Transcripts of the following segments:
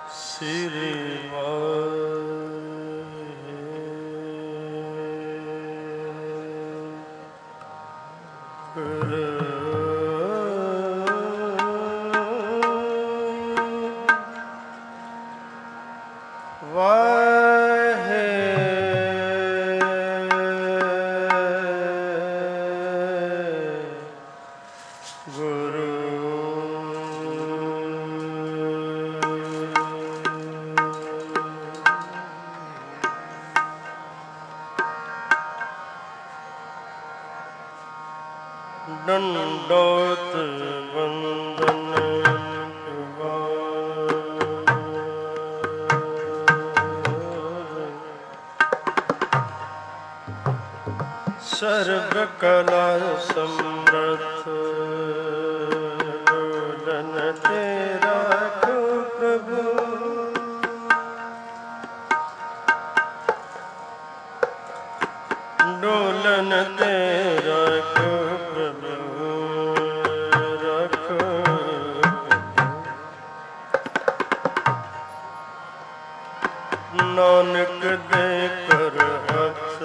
ਸ੍ਰੀ ਡੰਡੋਤ ਬੰਦਨ ਸਰਬ ਕਲਾ ਸਮਰਥ ਡੋਲਨ ਤੇ ਰਾਖੋ ਪ੍ਰਭੂ ਡੋਲਨ ਤੇ ਰਾਖੋ ਨਾਨਕ ਦੇ ਕਰ ਹੱਥ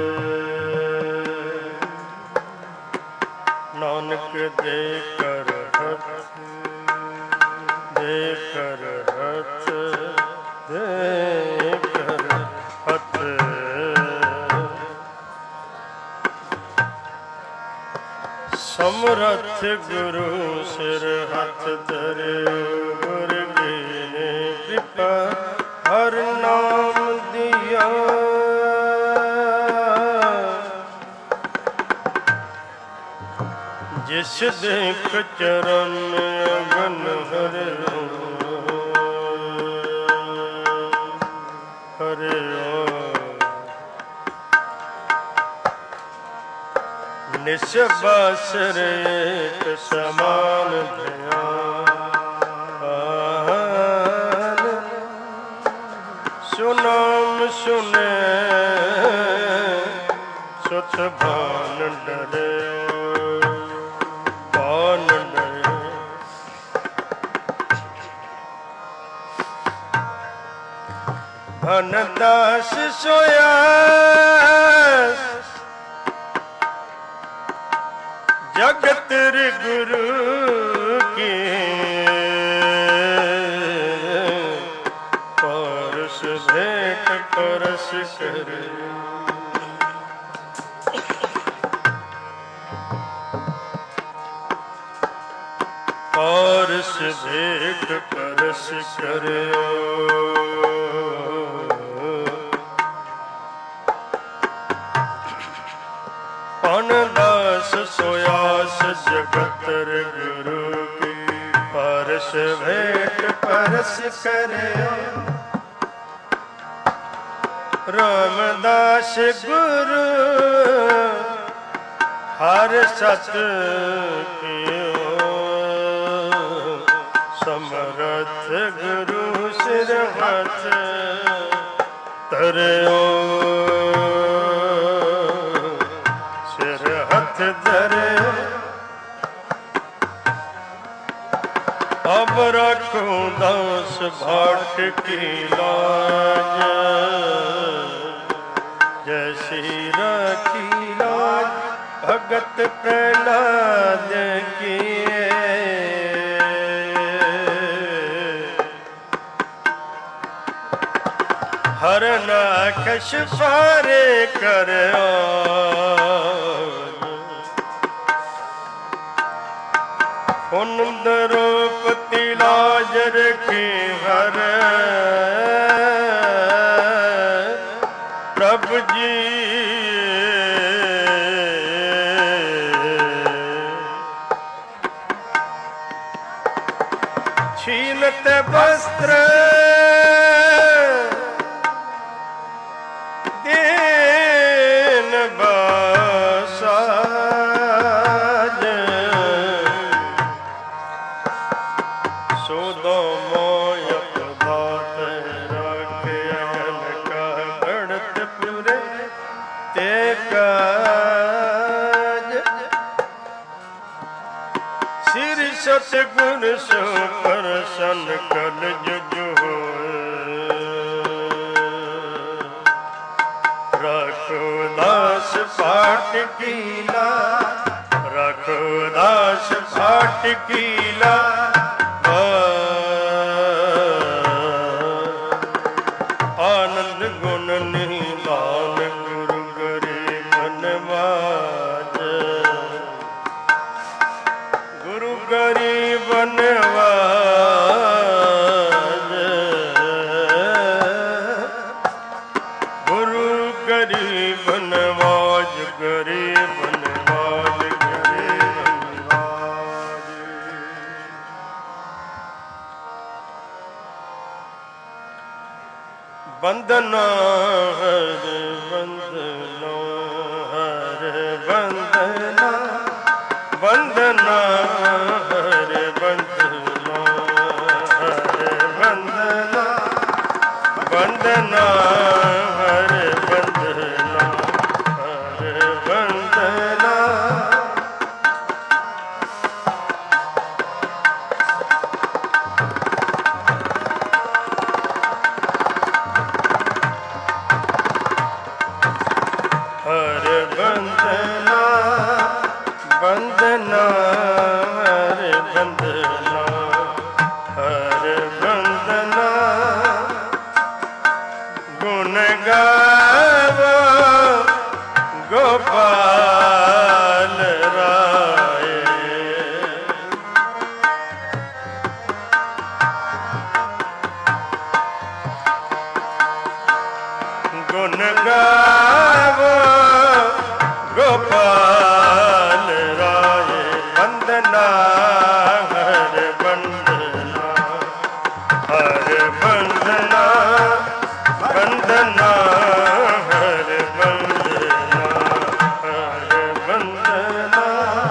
ਨਾਨਕ ਦੇ ਕਰ ਹੱਥ ਦੇ ਕਰ ਹੱਥ ਦੇ ਕਰ ਹੱਥ ਸਮਰੱਥ ਗੁਰੂ ਸਿਰ ਹੱਥ ਧਰਿਓ ਗੁਰ ਕੀ ਕਿਰਪਾ ਹਰ ਨਾਮ ਦਿਆ ਜਿਸ ਦੇਖ ਚਰਨ ਅਗਨ ਹਰਿਓ ਹਰਿਓ ਨਿਸਬਾਸਰ ਏਕ ਸਮਾਨ ਧਿਆਨ ਸੁਨਾਮ ਸੁਨੇ ਸੁਤ ਭਾਨ ਡਰਿਓ ਭਾਨ ਡਰਿਓ ਭਨ ਦਾਸ ਸੋਇਆ ਜਗਤ ਰੇ ਗੁਰੂ ਕੀ ਪਰਸ ਭੇਟ ਪਰਸ ਕਰੇ ਪਰਸ ਭੇਟ ਪਰਸ ਕਰਿਓ ਪਨ ਦਾਸ ਸੋਇਆਸ ਜਗਤ ਰੇ ਗੁਰੂ ਕੀ ਪਰਸ ਭੇਟ ਪਰਸ ਕਰਿਓ ਰਾਮਦਾਸ ਗੁਰੂ ਹਰ ਸਤ ਕੀਓ ਸਮਰੱਥ ਗੁਰੂ ਸਿਰ ਹੱਥ ਧਰਿਓ ਸਿਰ ਹੱਥ ਧਰਿਓ ਅਬ ਰੱਖੋ ਦਾਸ ਭਾਟ ਕੀ ਲਾਜ ਜੈਸੀ ਰਾਖੀ ਲਾਜ ਭਗਤ ਪ੍ਰਹਲਾਦ ਕੀਏ ਹਰ ਨਾਖਸ਼ ਫਾਰੇ ਕਰਿਓ ਹੁਣ ਦਰੋਪਤੀ ਲਾਜ ਰਖੀ ਹਰ ਪ੍ਰਭ ਜੀ ਛੀਨਤ ਵਸਤਰ ਦੇਨ ਬਾਸਾਜ ਸੋਦੋ ਮੋਇ ਬਾਤ ਰੱਖਿਆ ਕਾ ਗੜਤ ਪੁਰੇ ਤੇ ਕਾਜ ਸਿਰ ਸਤਿਗੁਰ ਸੋ ਪ੍ਰਸੰਨ ਕਲ ਜੁਜ ਹੋਏ फाटकीला रखो दास फाटकीला आनंद गुण निधान गुरु गरीब नवाज गुरु गरीब नवाज गुरु गरीब नवाज गरीब नवाज गरीब नवाज बंदना हर बंदना हर बंदना बंदना हर बंदना हर बंदना बंदना हर बंदना हर बंदना हर बंदना बंदना हर बंदना हर बंदना गुण गावो गोपाल राय गुण गावो गोपाल राय बंदना हर बंदना हर बंदना बंदना हर बंदना हर बंदना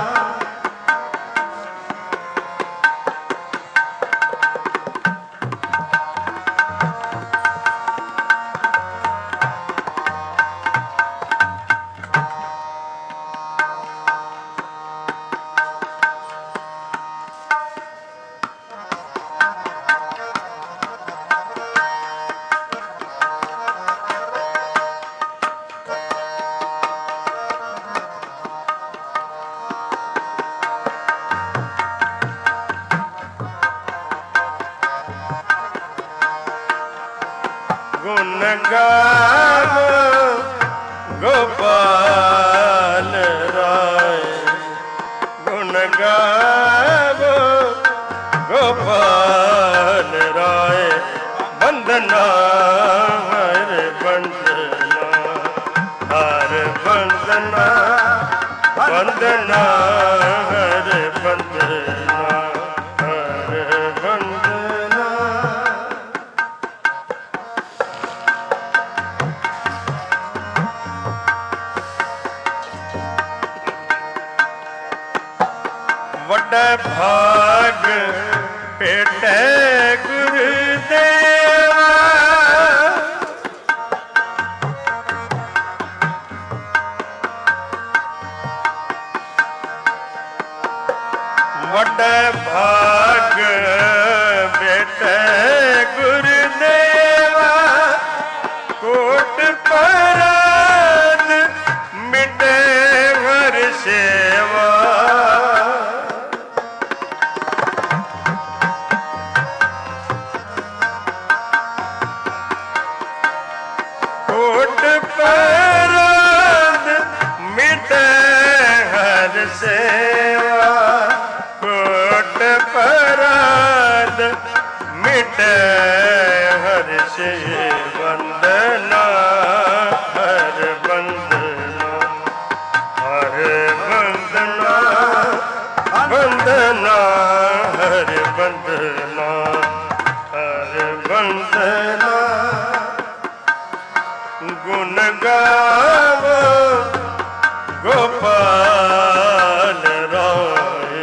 गुण गावो गोपाल राय गुण गावो गोपाल राय बंदना हर बंदना हर बंदना बंदना हर बंदना हर बंदना वड्डा भाग भेटे गुरुदेवा वड्डा भाग भेटे गुरुदेवा कोट पराद मिटे हर सेवा कोट पराद मिटे हर सेवा कोट पराद मिटे हर से वंदना हर बंदना हर बंदना बंदना हर बंदना हर बंदना गुण गावो गोपाल राय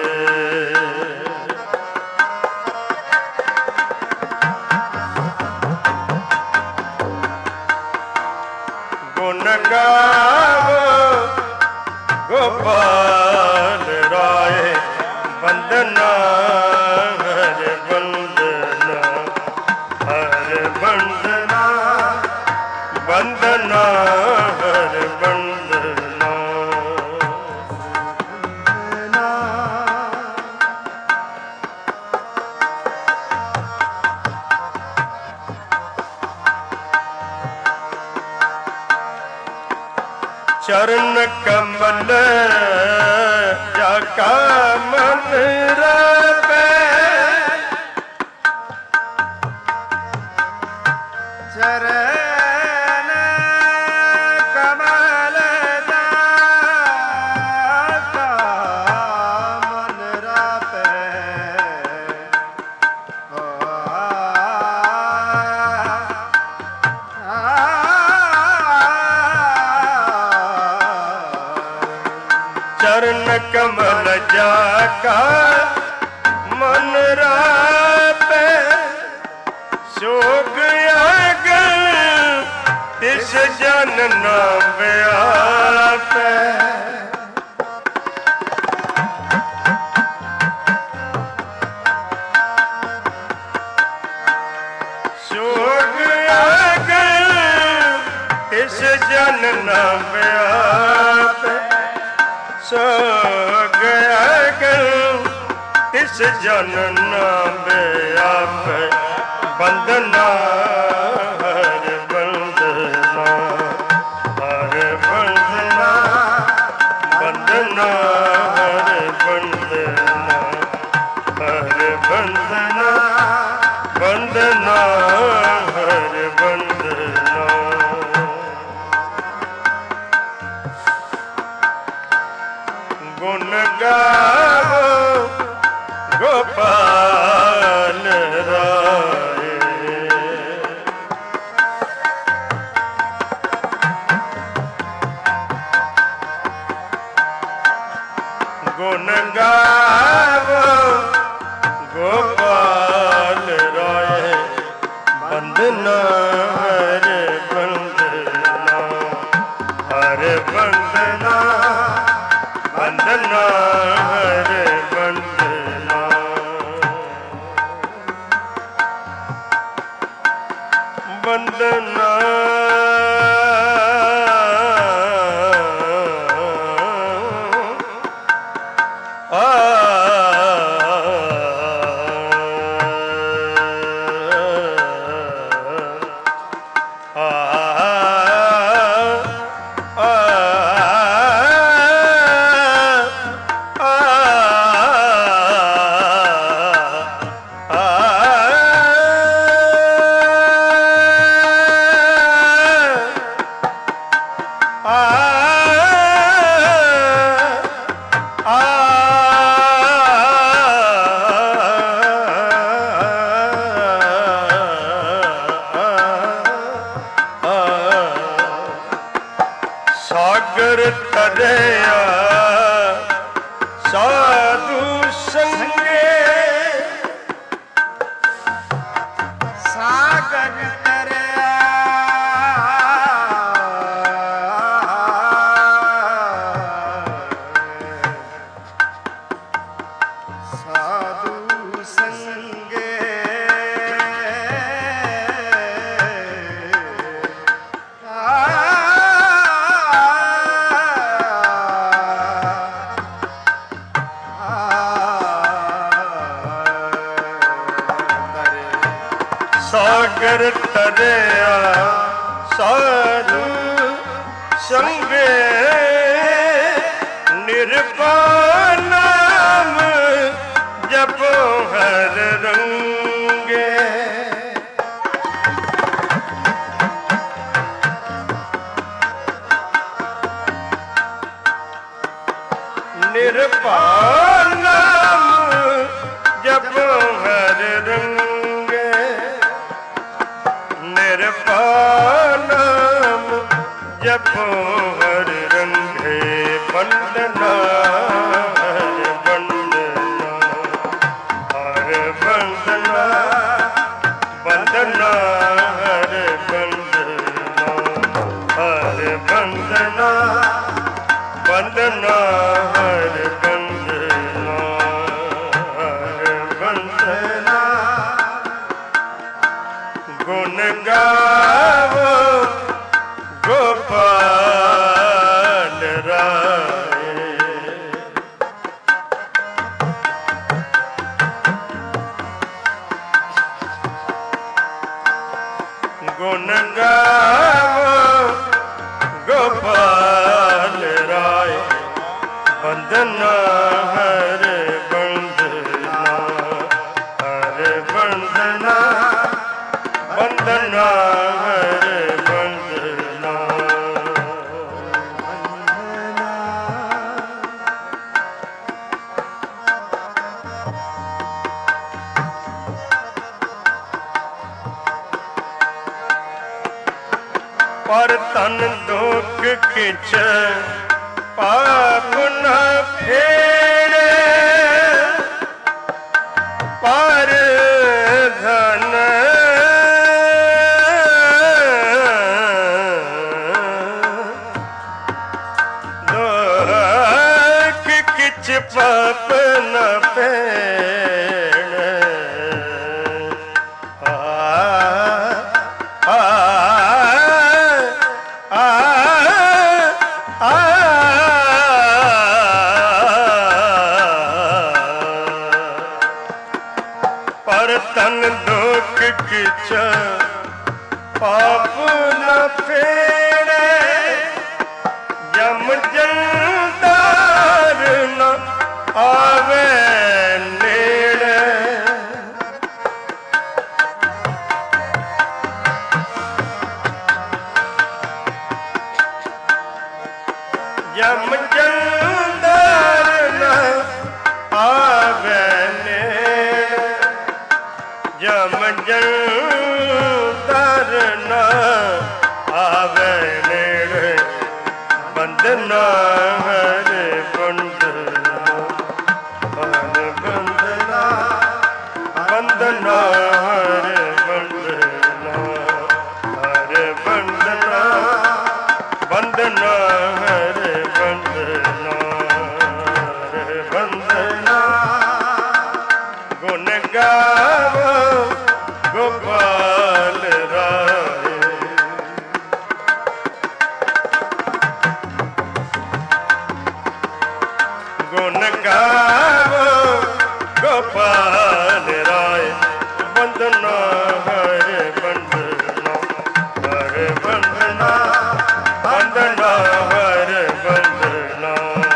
गुण गावो गोपाल राय बंदना हर बंदना हर बंदना बंदना हर बंदना चरण कमल जाका मन रवे चरण कमल जाका मन रवे चरण कमल जाका मन रापे सोग आगल तिस जन नाम व्यापे सोग आगल तिस जन नाम व्यापे सोग आगल तिस जन नाम व्यापे बंदना हर बंदना हर बंदना बंदना हर बंदना हर बंदना बंदना हर बंदना गुण गावो गोपाल राय गुण गावो गोपाल राय बंदना हर बंदना हर बंदना बंदना हर बंदना बंदना सागर तरिया साधु संगे सागर तरिया साधु संगे सागर तरिया साधु संगे निर्वाण नाम जपो हर रंगे निर्वाण नाम जपो हर रंगे निर्वाण नाम जपो हर रंगे बंदना हर बंदना हर बंदना बंदना हर बंदना हर बंदना बंदना हर बंदना हर बंदना गुण गावो गोपाल राय गुण गावो गोपाल बंदना हरे बंदना हरे बंदना बंदना हरे बंदना पर तन दुख किछ पाप न फेरे पर धन दुख किछ पाप न फेरे तन दुख किछ पाप न फेरे जम जंदार न आवे नेड़े जम जंदार न आवे जम जंदार न आवे नेड़े बंदना हरे बंदना हरे बंदना बंदना हरे बंदना हरे बंदना बंदना हरे बंदना हरे बंदना गुण गावो गोपाल राय गुण गावो गोपाल राय बंदना हरे बंदना हरे बंदना बंदना हरे बंदना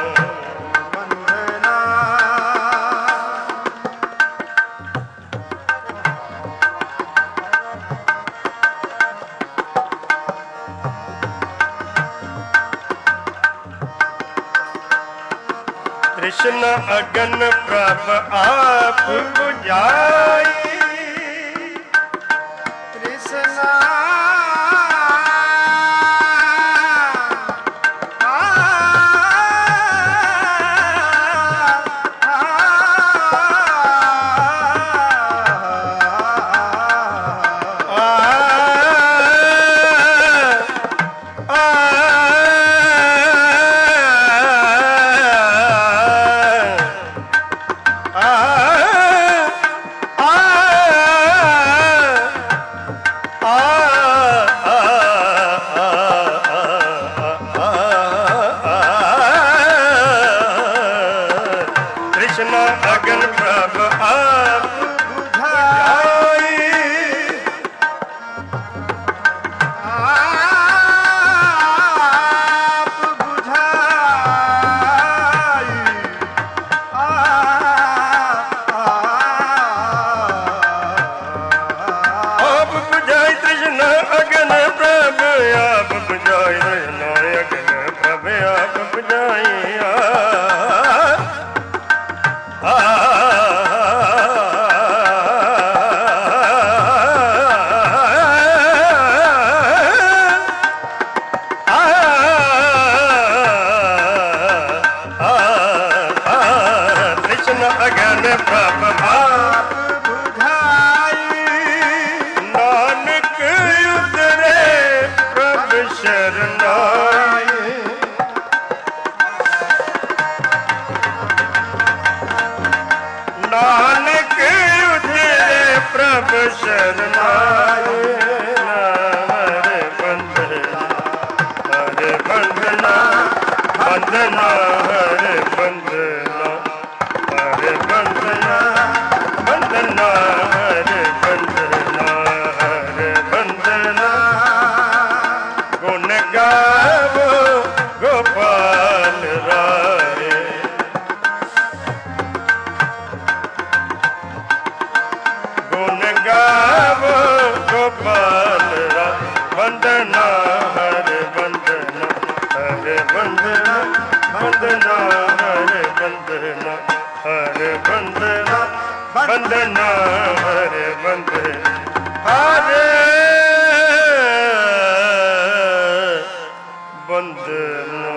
कृष्ण अगन प्रभ आप बुझाई कृष्ण अगन प्रभ आप बुझाई आप बुझाई आप बुझाई कृष्ण अगन प्रभ आप बुझाई कृष्ण अगन प्रभ आप बुझाई कृष्ण अगन प्रभ आप बुझाई नानक उतरे प्रभ शरणाई नानक उतरे प्रभ शरणाई हरे बंदना हरे बंदना बंदना हरे बंदना हरे बंदना बंदना हरे बंदना हरे बंदना गुण गावो गोपाल राय ਬੰਦਨਾ ਹਰ ਬੰਦਨਾ ਹਰ ਬੰਦਨਾ ਬੰਦਨਾ ਹਰ ਬੰਦਨਾ ਹਰ ਬੰਦਨਾ ਬੰਦਨਾ ਹਰ ਬੰਦਨਾ ਹਰੇ ਬੰਦਨਾ।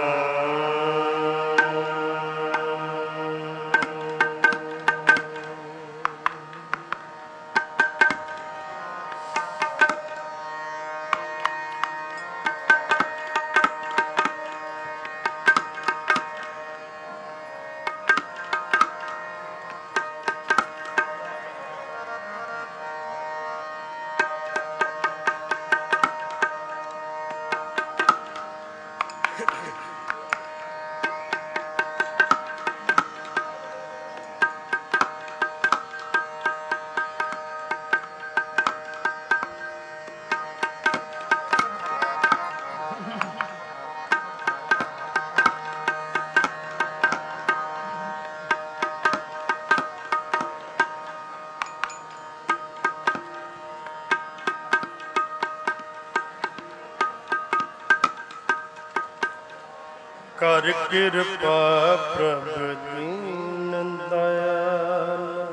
ਕਰ ਕਿਰਪਾ ਪ੍ਰਭ ਦੀਨ ਦਇਆਲ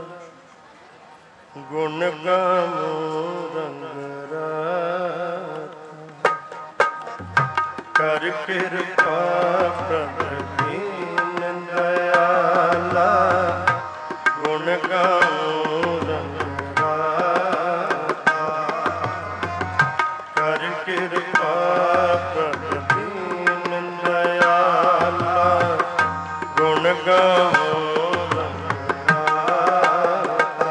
ਗੁਣ ਗਾਵੋ ਰੰਗ ਰਾਤਾ। ਕਰ ਕਿਰਪਾ ਪ੍ਰਭ ਦੀਨ ਦਇਆਲਾ ਗੁਣ ਗਾਵੋ ਰੰਗ ਰਾਤਾ। ਕਰ ਕਿਰਪਾ ਪ੍ਰਭ ਗੁਣ ਗਾਵੋ ਰੰਗ ਰਾਤਾ।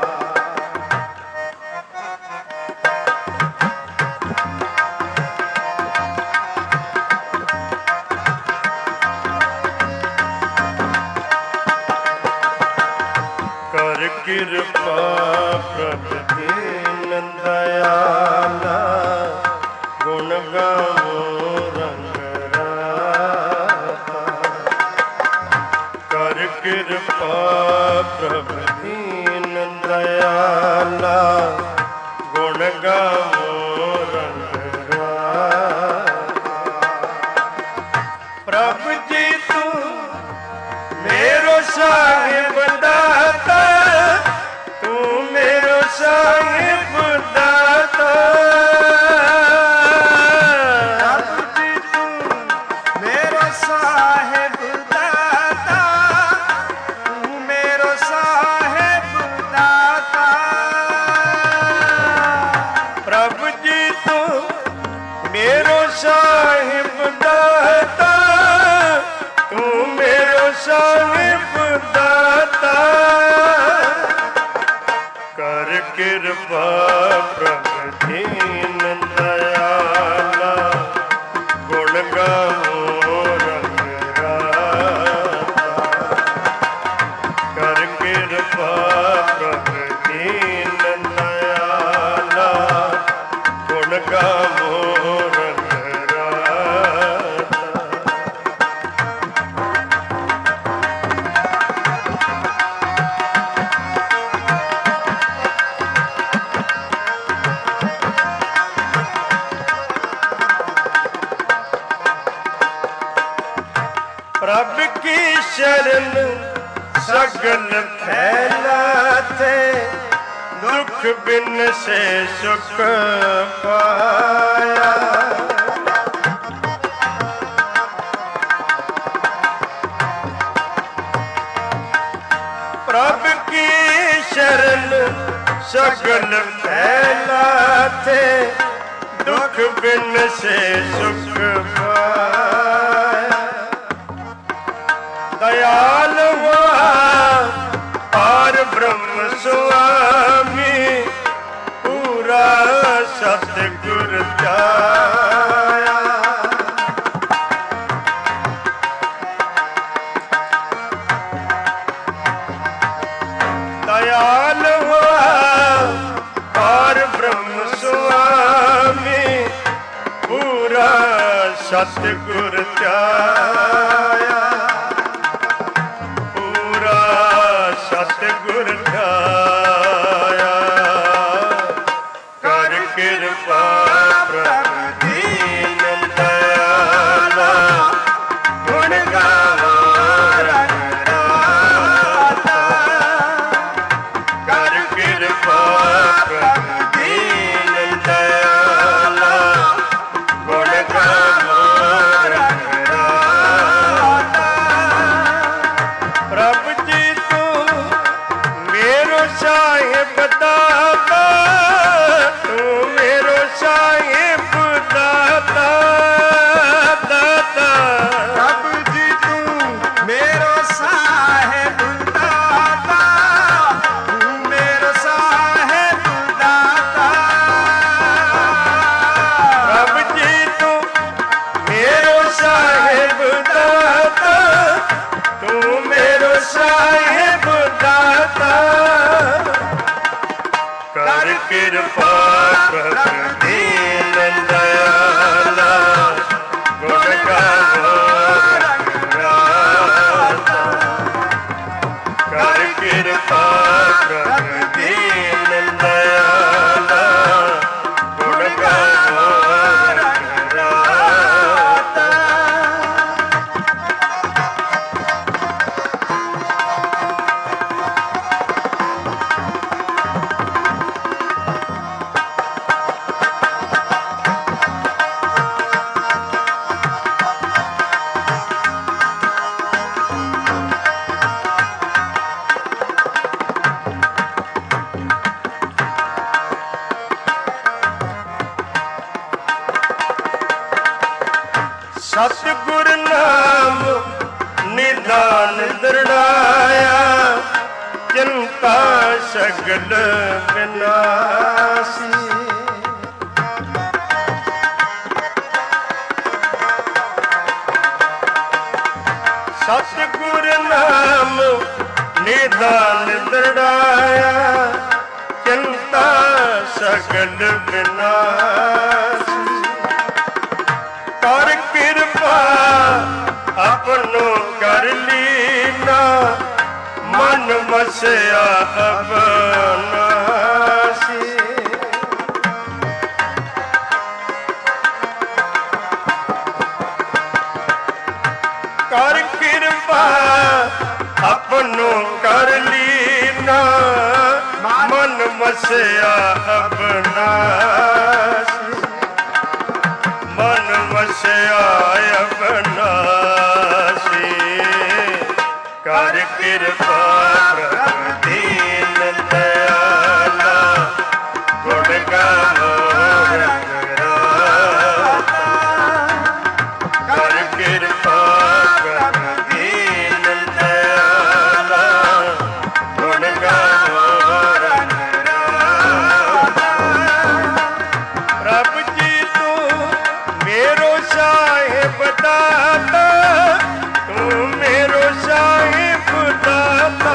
ਕਰ ਕਿਰਪਾ ਪ੍ਰਭ ਦੀਨ ਦਇਆਲਾ ਗੁਣ ਗਾਵੋ ਰੰਗ ਰਾਤਾ। ਕਰ ਕਿਰਪਾ ਪ੍ਰਭ ਦੀਨ ਦਇਆਲਾ ਗੁਣ ਗਾਵੋ ਰੰਗ ਰਾਤਾ। ਪ੍ਰਭ ਜੀ ਤੂੰ ਮੇਰੋ ਸਾਹਿਬ ਦਾਤਾ, ਤੂੰ ਮੇਰੋ ਸਾਹਿਬ ਦਾਤਾ। ਪ੍ਰਭ ਜੀ ਤੂੰ ਮੇਰੋ ਸਾਹਿਬ ਦਾਤਾ, ਤੂੰ ਮੇਰੋ ਸਾਹਿਬ ਦਾਤਾ। ਪ੍ਰਭ ਜੀ ਤੂੰ ਮੇਰੋ ਸਾਹਿਬ ਦਾਤਾ, ਤੂੰ ਮੇਰੋ ਸਾਹਿਬ ਦਾਤਾ। ਕਰ ਕਿਰਪਾ ਪ੍ਰਭ ਦੀਨ ਦਇਆਲਾ ਗੁਣ ਗਾਵੋ ਰੰਗ ਰਾਤਾ। ਕਰ ਕਿਰਪਾ ਪ੍ਰਭ ਦੀਨ ਦਇਆਲਾ ਗੁਣ ਗਾਵੋ ਰੰਗ ਰਾਤਾ। ਪ੍ਰਭ ਕੀ ਸ਼ਰਨ ਸਗਲ ਫੈਲਾਤੇ, ਦੁਖ ਬਿਨ ਸੇ ਸੁਖ ਪਾਇਆ। ਪ੍ਰਭ ਕੀ ਸ਼ਰਨ ਸਗਲ ਫੈਲਾਤੇ, ਦੁਖ ਬਿਨ ਸੇ ਸੁਖ ਪਾਇਆ। ਦਇਆਲ ਹੁਆ ਪਾਰ ਬ੍ਰਹਮ ਸੁਆਮੀ, ਪੂਰਾ ਸਤਿਗੁਰ ਧਿਆਇਆ। ਦਇਆਲ ਹੁਆ ਪਾਰ ਬ੍ਰਹਮ ਸੁਆਮੀ, ਪੂਰਾ ਸਤਿਗੁਰ ਧਿਆਇਆ। ਸਤਿਗੁਰ ਧਿਆਇਆ। ਕਰ ਕਿਰਪਾ ਪ੍ਰਭ ਸਤਿਗੁਰ ਨਾਮ ਨਿਦਾਨ ਦਰੜਾਇਆ, ਚਿੰਤਾ ਸਗਲ ਵਿਨਾਸੀ। ਸਤਿਗੁਰ ਨਾਮ ਨਿਦਾਨ ਦਰੜਾਇਆ, ਚਿੰਤਾ ਸਗਲ ਵਿਨਾਸੀ। ਕਰ ਕਿਰਪਾ ਆਪਣੋ ਕਰ ਲੀਨਾ, ਮਨ ਵਸਿਆ ਅਬਨਾਸੀ। ਕਰ ਕਿਰਪਾ ਆਪਣੋ ਕਰ ਲੀਨਾ, ਮਨ ਵਸਿਆ ਅਬਨਾਸੀ। ਮਨ ਵਸਿਆ ਅਬਨਾਸੀ। ਕਰ ਕਿਰਪਾ ਪ੍ਰਭ ਦੀਨ ਦਇਆਲਾ, ਗੁਣ ਗਾਵੋ ਰੰਗ ਰਾਤਾ। ਕਰ ਕਿਰਪਾ ਪ੍ਰਭ ਦੀਨ ਦਇਆਲਾ, ਗੁਣ ਗਾਵੋ ਰੰਗ ਰਾਤਾ। ਪ੍ਰਭ ਜੀ ਤੂੰ मेरो ਸਾਹਿਬ ਦਾਤਾ, ਤੂੰ मेरो ਸਾਹਿਬ ਦਾਤਾ।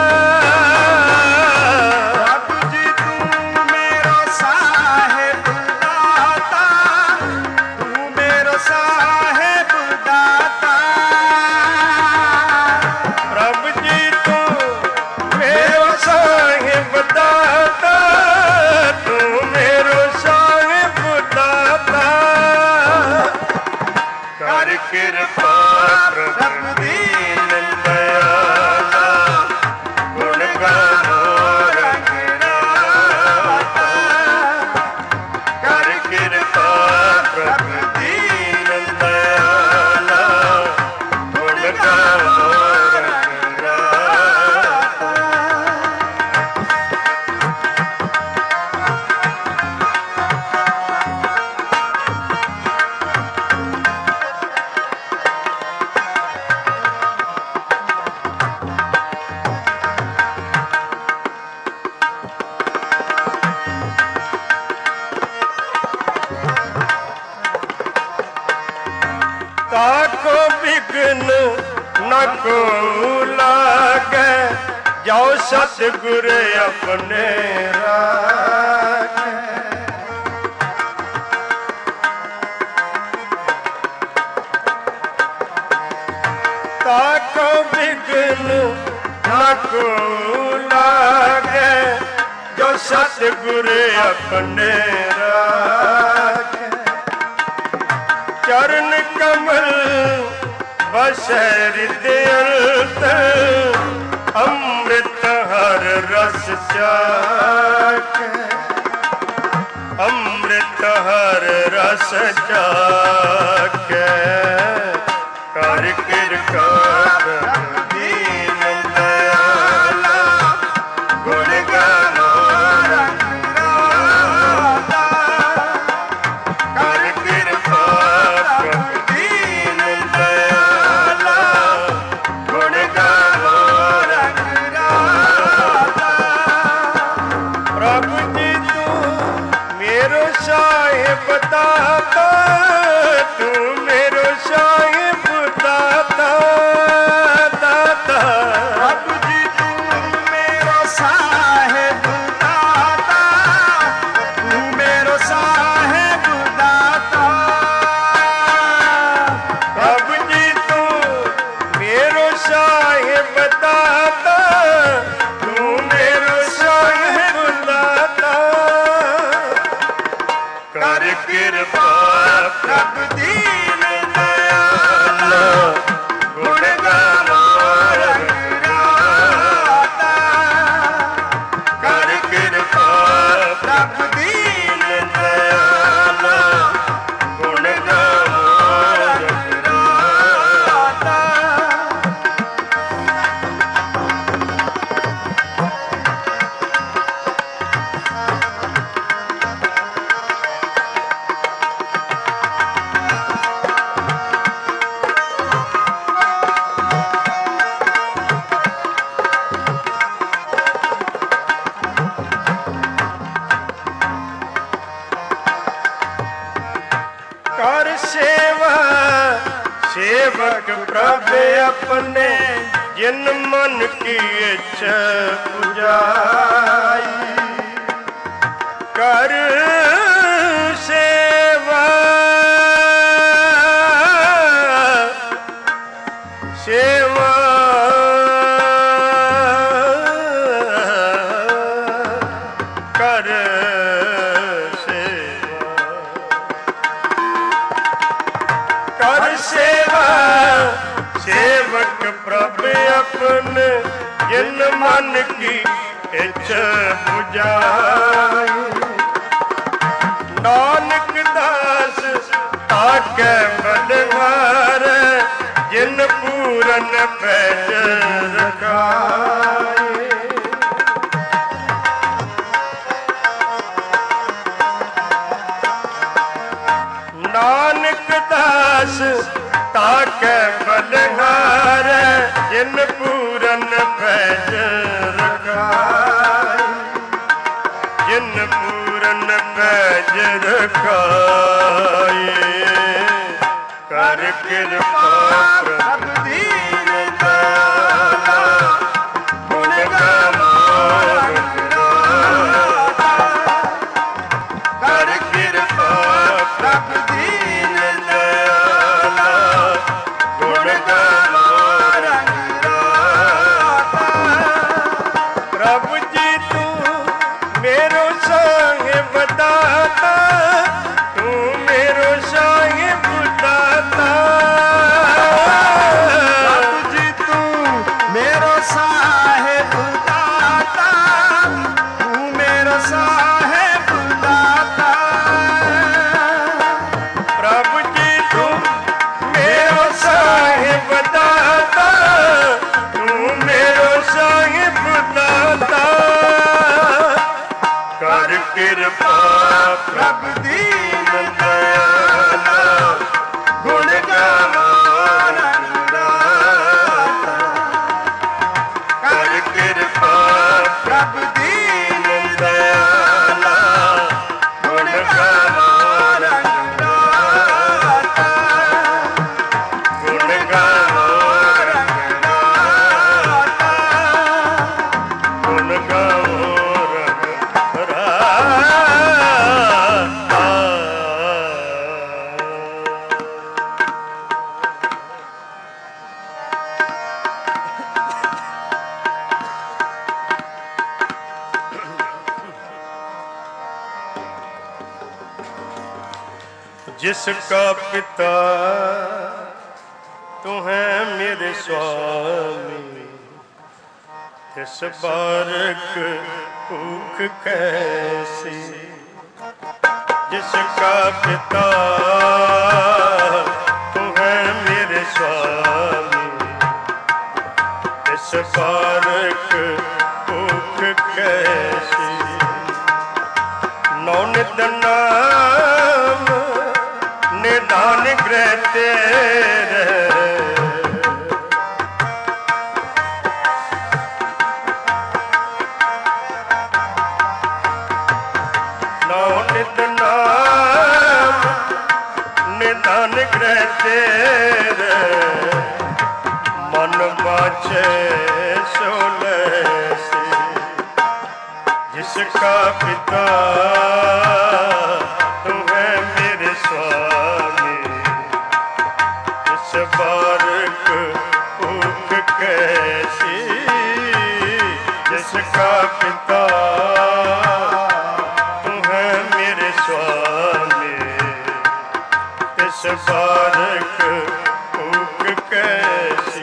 ਪ੍ਰਭ ਜੀ ਤੂੰ ਮੇਰਾ ਸਾਹਿਬ ਦਾਤਾ, ਤੂੰ ਮੇਰਾ ਸਾਹਿਬ ਦਾਤਾ। ਪ੍ਰਭ ਜੀ ਤੂੰ मेरो ਸਾਹਿਬ ਦਾਤਾ, ਤੂੰ मेरो ਸਾਹਿਬ ਦਾਤਾ। ਕਰ ਕਿਰਪਾ ਪ੍ਰਭ ਦੀਨ ਦਇਆਲਾ, ਗੁਣ ਗਾਵੋ ਰੰਗ ਰਾਤਾ। ਕਰ ਕਿਰਪਾ ਪ੍ਰਭ ਦੀਨ ਦਇਆਲਾ, ਗੁਣ ਗਾਵੋ ਰੰਗ ਰਾਤਾ। ताको बिघ्न न को लागे, जाओ सतगुर अपने राखे। ताको बिघ्न न को लागे, जो सतगुर अपने राखे। चरण कमल बसै हृदय अंतर, अमृत हर रस चाखे। अमृत हर रस चाखे। कर किरपा प्रभ दीन दयाला, गुण गावो रंग राता। कर किरपा प्रभ दीन दयाला, गुण गावो रंग राता। प्रभु जी तू मेरो साहिब दाता, तू मेरो साहिब दाता दाता। प्रभु जी तू मेरो साहिब दाता, तू मेरो साहिब दाता। प्रभु जी तू मेरो साहिब दाता, तू मेरो साहिब दाता। कर किरपा प्रभ दीन दयाला, गुण गावो रंग राता। कर किरपा प्रभ दीन दयाला, गुण गावो रंग राता। सेवा सेवक प्रभ अपने जिन मन की इच्छा पुजाई कर सेवा सेवा कर सेवा सेवक प्रभ अपने जिन मन की इच्छा बुझाई नानक दास आके बलिहार जिन पूरन पैज रखाए नानक दास ताके बलिहार जिन पूरन पैज रखाए जिन पूरन पैज रखाए कर कृपा प्रभ दीन दयाला गुण गावो रघुनाथा कर कृपा प्रभ दीन दयाला गुण गावो रघुनाथा प्रभु जी तू मेरो साहिब दाता तू मेरो साहिब दाता प्रभु जी तू मेरो साहिब दाता तू मेरो साहिब दाता प्रभु जी तू मेरो साहिब दाता तू मेरो साहिब दाता कर कृपा प्रभ दीन दयाला गुण गावो रघुनाथा कर कृपा प्रभ दीन दयाला गुण गावो रघुनाथा गुण गावो रघुनाथा गुण गावो जिसका पिता तू है मेरे स्वामी तिस बारक भूख कैसी जिसका पिता तू है मेरे स्वामी तिस बारक भूख कैसी नौ नित नाम निदान गृह तेरे नौ नित नाम निदान गृह तेरे मन बाछे सोले से जिसका पिता तू है मेरे स्वामी इस बारक भूख कैसी जिसका पिता तू है मेरे स्वामी इस बारक भूख कैसी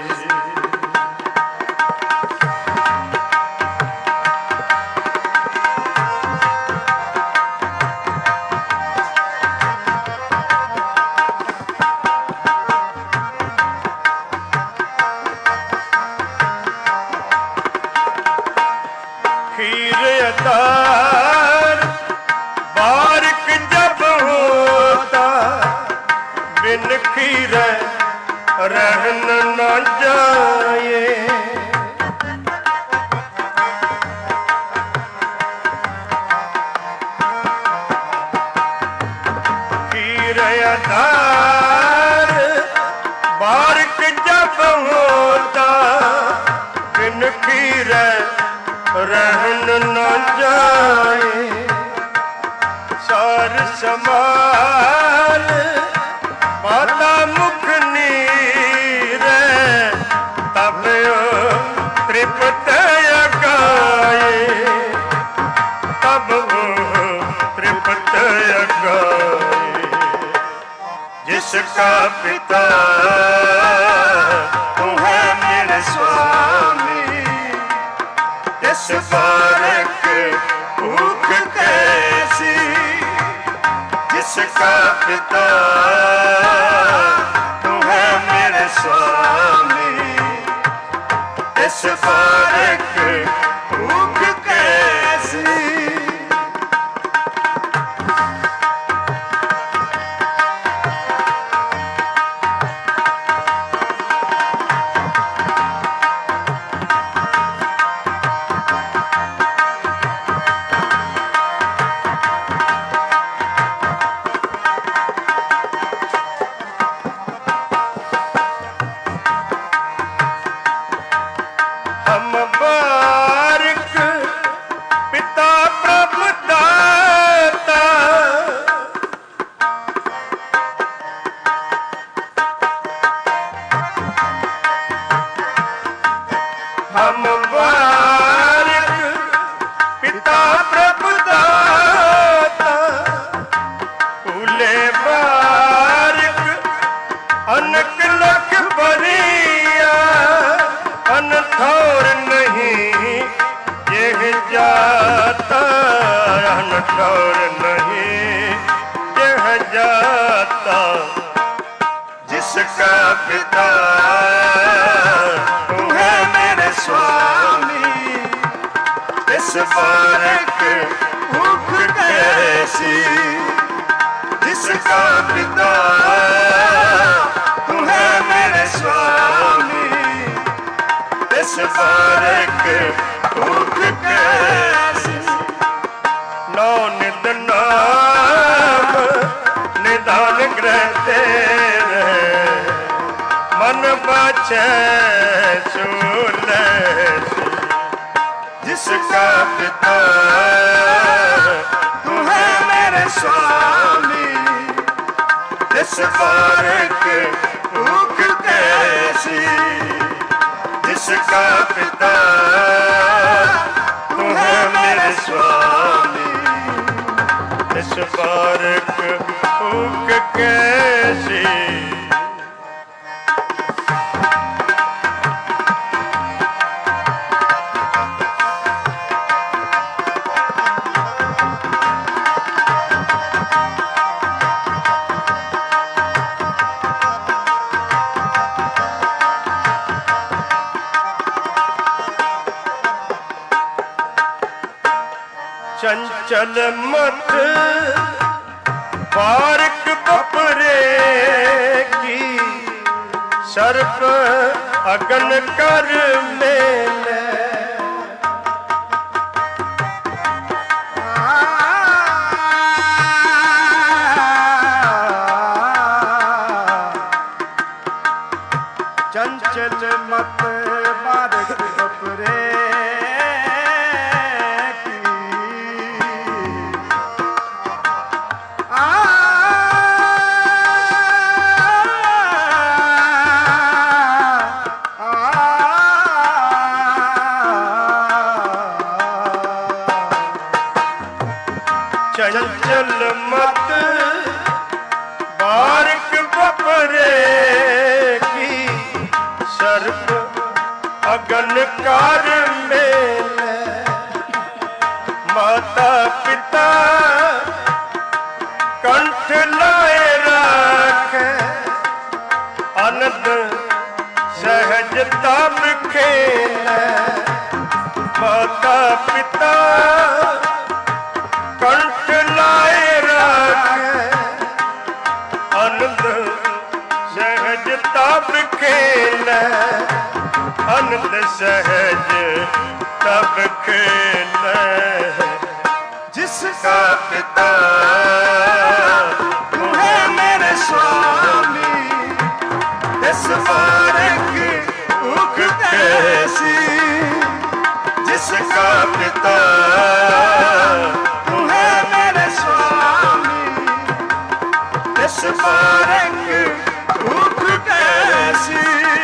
खीर अतार बारिक जब होता बिन खीर रहन न जाए खीर आधार बारिक जब होता बिन खीर रहन न जाए सार समाल माता मुख नीर तब त्रिपत गाए तब त्रिपत गाए जिसका पिता तू है मेरे स्वामी इस बारक भूख कैसी जिसका पिता तू है मेरे स्वामी इस बारक भूख कैसी हम बारिक पिता प्रभु दाता फूले बारिक अनक लख बरिया अनथौर नहीं यह जाता अनथौर नहीं यह जाता जिसका पिता स्वामी इस बारक भूख कैसी जिसका पिता तू है मेरे स्वामी इस बारक भूख कैसी नौ नित नाम निदान ग्रहते रहे मन बचे जिसका पिता तू है मेरे स्वामी इस बारक भूख कैसी जिसका पिता तू है मेरे स्वामी इस बारक भूख कैसी चंचल मत बारिक बपरे की सर्प अगन कर मेले चंचल मत बारिक बपरे चंचल मत बारिक बपरे की सर्प अगन कार मेले माता पिता कंठ लाए राखे अनंत सहजता खेले माता पिता कंठ लाए राखे आनंद सहज तब खेले आनंद सहज तब खेले जिसका पिता तू है ਜਿਸ ਬਾਰਕ ਭੁਖ ਕੈਸੀ।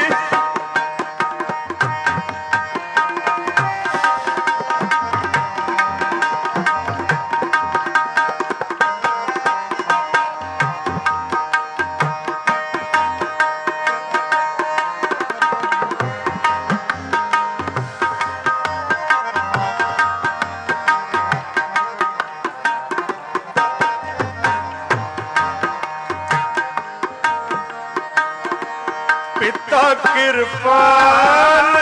ਪਿਤਾ ਕਿਰਪਾਲ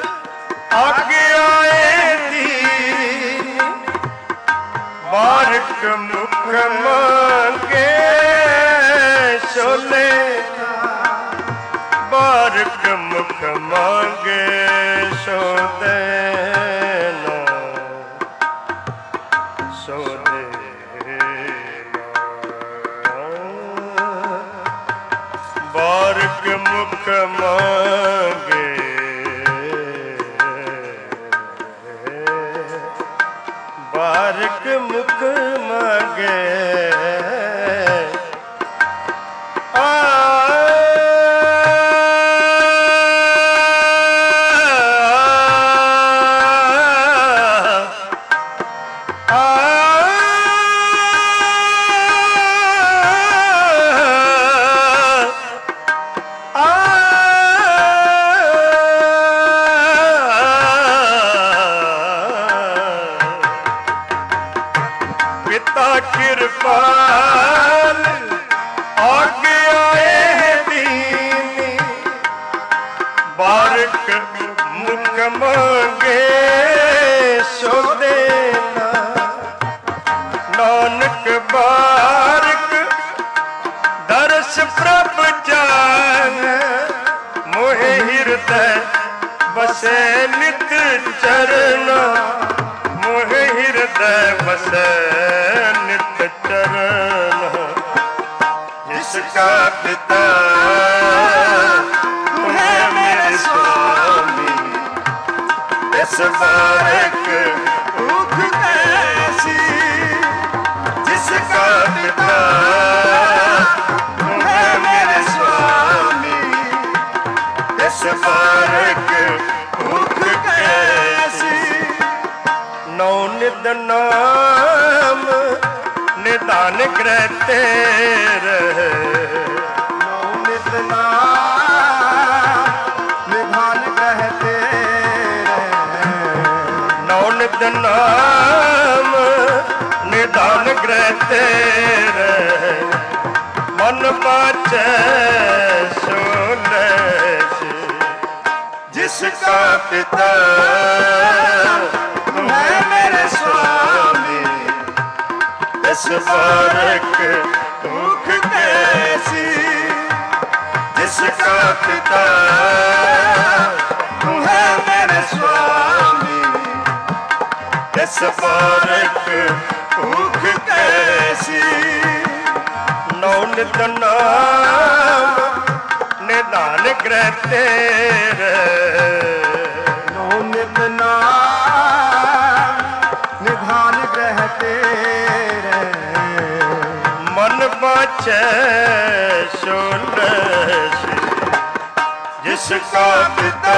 ਆਗਿਆਏ ਦੀਨ, ਬਾਰਕ ਮੁਖ ਮੰਗੇ ਛੋਲੇ, ਬਾਰਕ ਮੁਖ ਮੰਗੇ ਸੋ ਦੇਨਾ, ਸੋ ਬਾਰਕ ਮੁਖ ਮੰਗੇ, ਬਾਰਕ ਮੁਖ ਮੰਗੇ। ਪਿਤਾ ਕਿਰਪਾਲ ਆਗਿਆਏ ਦੀਨ, ਬਾਰਕ ਮੁਖ ਮੰਗੇ ਸੋ ਦੇਨਾ, ਨਾਨਕ ਬਾਰਕ ਦਰਸ ਪ੍ਰਭ ਜਾਨ, ਮੋਹਿ ਹਿਰਦੈ ਵਸੈ ਨਿਤ ਚਰਨਾ, ਮੋਹਿ ਹਿਰਦੈ ਵਸੈ ਨਿਤ ਚਰਨ। ਜਿਸ ਕਾ ਪਿਤਾ ਤੂੰ ਹੈ ਮੇਰੇ ਸੁਆਮੀ, ਇਸ ਬਾਰਕ ਭੁਖ ਕੈਸੀ। ਜਿਸ ਕਾ ਪਿਤਾ ਤੂੰ ਹੈ ਮੇਰੇ ਸੁਆਮੀ, ਇਸ ਬਾਰਕ ਭੁਖ ਕੈਸੀ। ਨੌ ਨਿਤ ਨਾਮ ਨਿਦਾਨ ਗ੍ਰਹਿ ਤੇਰੇ, ਨੌ ਨਿਤ ਨਾਮ ਨਿਧਾਨ ਗ੍ਰਹਿ ਤੇਰੇ। ਨੌ ਨਿਤ ਨਾਮ ਨਿਦਾਨ ਗ੍ਰਹਿ ਤੇਰੇ, ਮਨ ਪਾਚੈ ਸੋ ਲੈਸੀ। ਜਿਸ ਕਾ ਪਿਤਾ ਤੂੰ ਹੈ ਮੇਰੇ ਸੁਆਮੀ, ਇਸ ਬਾਰਕ ਭੁਖ ਕੈਸੀ। ਜਿਸ ਕਾ ਪਿਤਾ ਤੂੰ ਹੈ ਮੇਰੇ ਸੁਆਮੀ, ਇਸ ਬਾਰਕ ਭੁਖ ਕੈਸੀ। ਨੌ ਨਿਤ ਨਾਮ ਨਿਦਾਨ ਗ੍ਰਹਿ ਤੇਰੇ, ਨੌ ਨਿਤ ਨਾਮ ਨਿਧਾਨ ਗ੍ਰਹਿ ਤੇਰੇ। ਮਨ ਬਾਚੈ ਸੋ ਲੈਸੀ। ਜਿਸ ਕਾ ਪਿਤਾ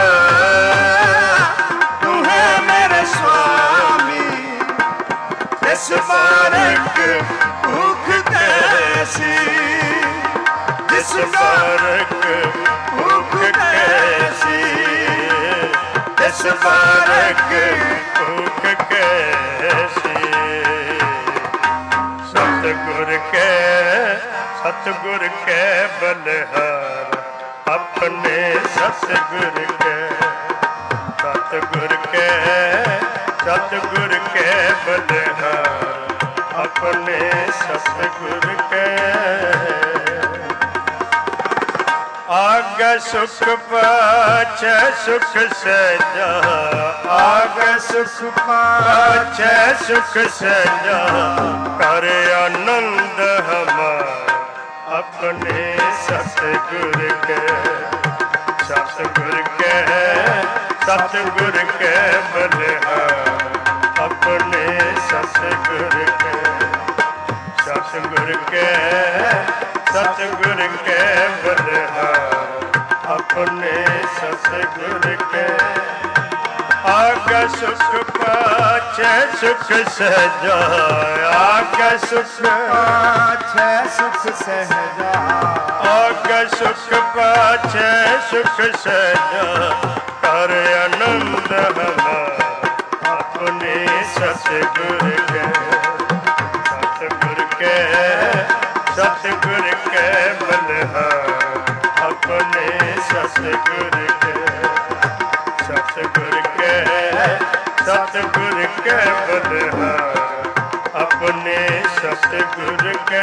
ਤੂੰ ਹੈ ਮੇਰੇ ਸੁਆਮੀ, ਇਸ ਬਾਰਕ ਭੁਖ ਕੈਸੀ। ਜਿਸ ਬਾਰਕ ਭੁਖ ਕੈਸੀ, ਇਸ ਬਾਰਕ ਭੁਖ ਕੈਸੀ। ਸਤਿਗੁਰ ਕੈ ਬਲਿਹਾਰ, ਆਪਣੇ ਸਤਿਗੁਰ ਕੈ। ਸਤਿਗੁਰ ਕੈ ਬਲਿਹਾਰ, ਆਪਣੇ ਸਤਿਗੁਰ ਕੈ। ਆਗੈ ਸੁਖ ਪਾਛੈ ਸੁਖ ਸਹਿਜਾ, ਆਗੈ ਸੁਖ ਪਾਛੈ ਸੁਖ ਸਹਿਜਾ, ਕਰ ਆਨੰਦ ਹਮਾਰ ਆਪਣੇ ਸਤਿਗੁਰ ਕੈ। ਸਤਿਗੁਰ ਕੈ ਬਲਿਹਾਰ, ਆਪਣੇ ਸਤਿਗੁਰ ਕੈ। ਸਤਿਗੁਰ सतगुर के बलिहार अपने सतगुर के आगे सुख पाछे सुख सहजा आगे सुख पाछे सुख सहजा आगे सुख पाछे सुख सहजा कर आनंद हमारा अपने सतगुर के सतगुर के बलिहार अपने सतगुर के सतगुर के बलिहार अपने सतगुर के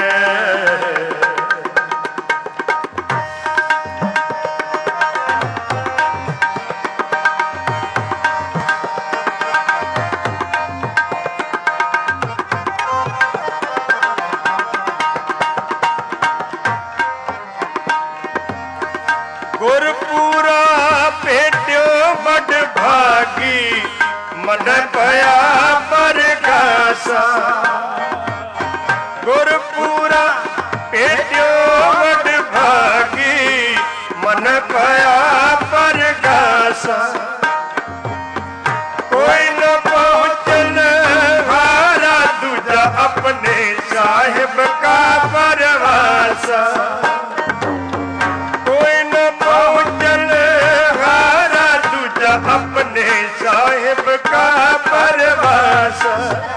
गुरपूरा भेट्यो बड़ भागी मन पया परगासा गुरपूरा भेट्यो बड़ भागी मन पया परगासा कोई न पहुँचन हारा दूजा अपने साहिब का परवासा अपने साहिब का परवासा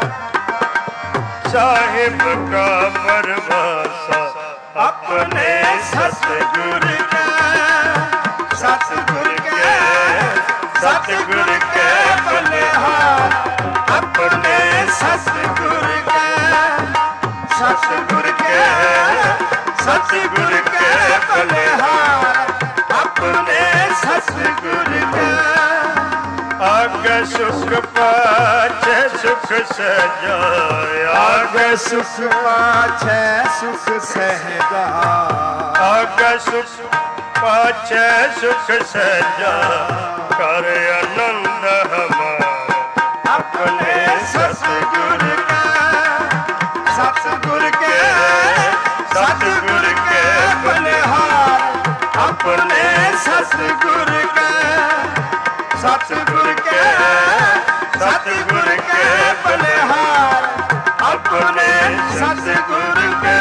साहिब का परवासा अपने सतगुर के सतगुर के सतगुर के बलिहार अपने सतगुर के सतगुर के सतगुर के बलिहार अपने सतगुर के आगे सुख पाछे सुख सहजा आगे सुख पाछे सुख सहजा आगे सुख पाछे सुख सहजा कर आनंद हमारा अपने सतगुर के सतगुर के सतगुर के बलिहार अपने सतगुर के सतगुर के सतगुर के बलिहार अपने सतगुर के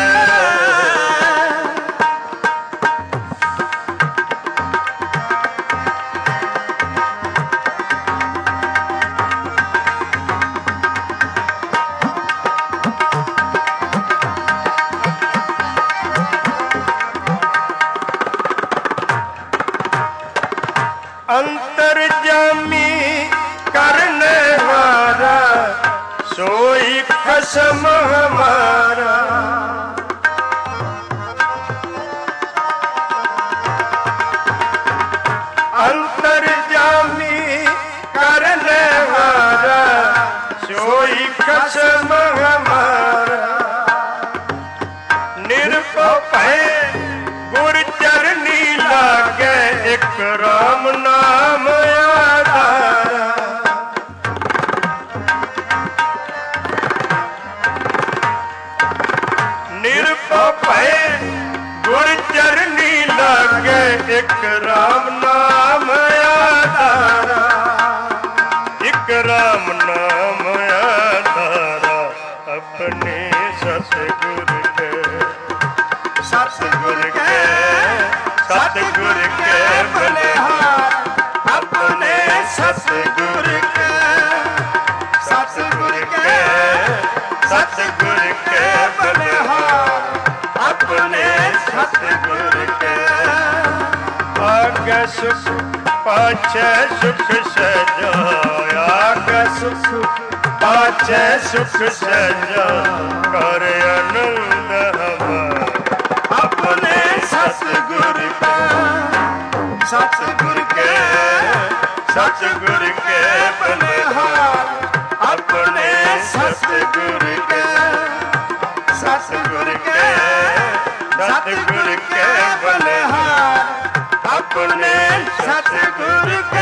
अंतर्जामी करने वाला सोई कसम हमारा अंतर्जामी करने वाला सोई कसम हमारा निरपय गुर चरनी लागे एक राम नाम आधारा निरपय गुर चरनी लागे एक राम नाम आधारा एक राम नाम आधारा अपने सतगुर के सतगुर के सतगुर के बलिहार अपने सतगुर के सतगुर के सतगुर के बलिहार अपने सतगुर के आगे सुख पाछे सुख सहजा आगे सुख पाछे सुख सहजा कर आनंद हमारा अपने सतगुर के सतगुर के सतगुर के बलिहार अपने सतगुर के सतगुर के सतगुर के बलिहार अपने सतगुर के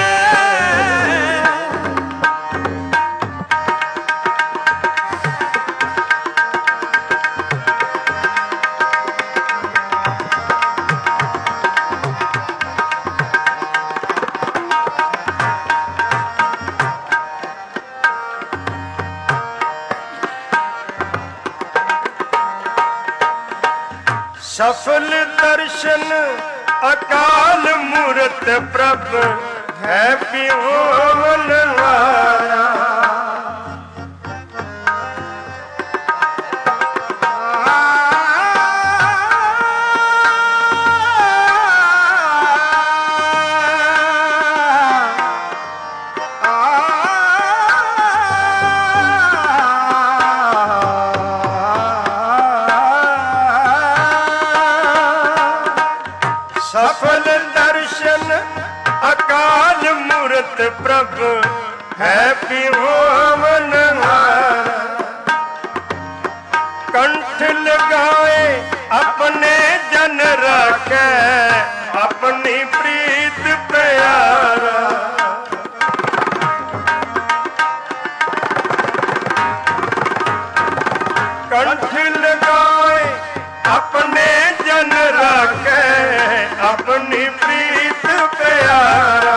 सफल दर्शन अकाल मूरत प्रभ है पियोन हारा। सफल दर्शन अकाल मूरत प्रभ है पियोन हारा। कंठ लगाए अपने जन राखे अपनी प्रीत प्यारा। कंठ लगाए अपने जन राखे अपनी प्रीत प्यारा।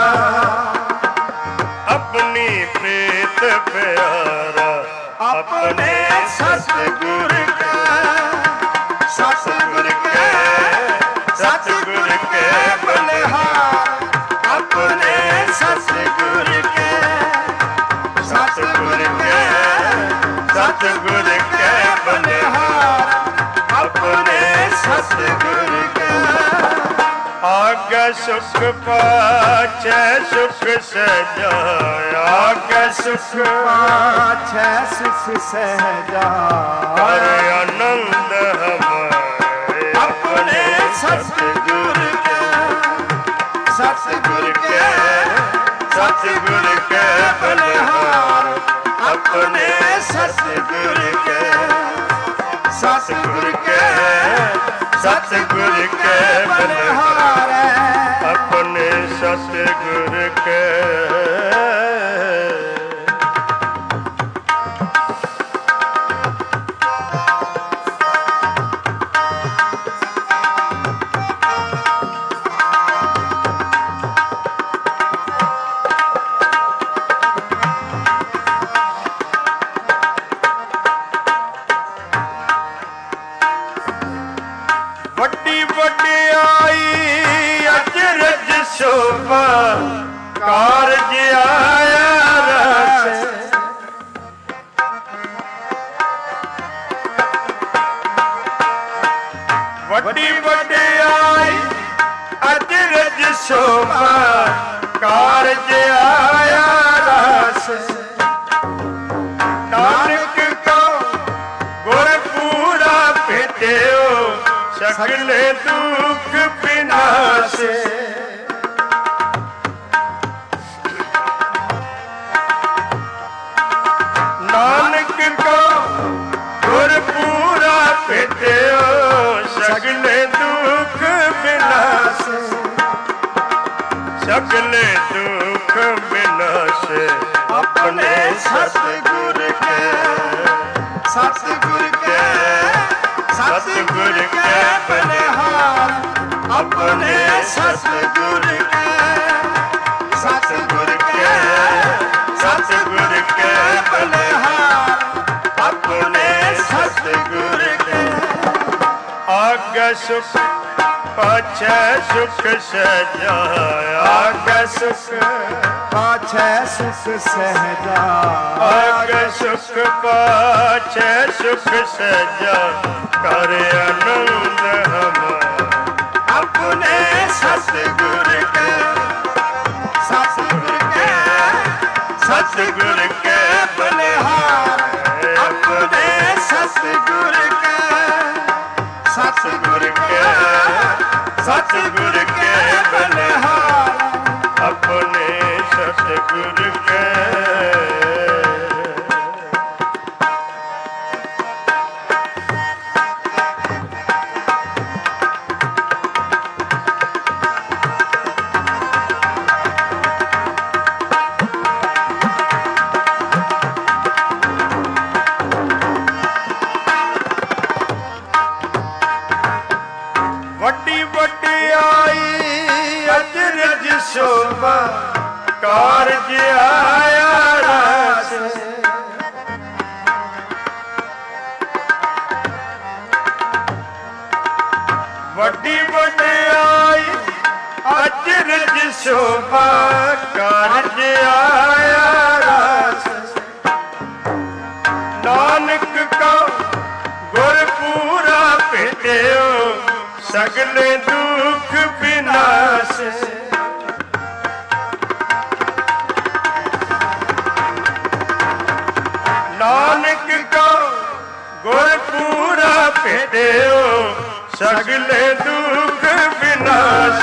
अपनी प्रीत प्यारा अपने सतगुर के सतगुर के सतगुर के बलिहार। अपने सतगुर के सतगुर के सतगुर के बलिहार। अपने सतगुर के आगे सुख पाछे सुख सहजाया। आगे सुख पाछे सुख सहजा। हरे आनंद हमारे अपने सतगुर के सतगुर के सतगुर के बलिहार। अपने सतगुर के सतगुर के सतगुर के बलिहार। अपने सतगुर के वड्डी वड्याई अजरज शोभा कारज आया रस। वड्डी वड्याई अजरज शोभा कारज आया रस। नानक को गुर पूरा भेटो सकले दुख विनाशे। नानक को गुर पूरा भेटो सकले दुख विनाशे। सकले दुख विनाशे अपने सतगुर के सतगुर के सतगुर के बलिहार। अपने सतगुर के सतगुर के सतगुर के बलिहार। अपने सतगुर के आगे सुख पाछे सुख सहजाया। आगे सुख पाछे सुख सहजा। आगे सुख पाछे सुख सहजा कर आनंद हमारा। अपने सतगुर के सतगुर के सतगुर के बलिहार। अपने सतगुर के सतगुर के सतगुर के बलिहार। अपने सतगुर के शोभा कारज आया रस। ਵੱਡੀ ਵਡਿਆਈ ਅਚਰਜ ਸ਼ੋਭਾ ਕਾਰਜ ਆਇਆ ਰਸ ਨਾਨਕ ਕਾ ਗੁਰ ਪੂਰਾ ਭੇਟਿਓ ਸਗਲੇ ਦੁਖ ਵਿਨਾਸ਼ ਨਾਨਕ ਕਾ ਗੁਰ ਪੂਰਾ ਭੇਟਿਓ ਸਗਲੇ ਦੁਖ ਵਿਨਾਸ਼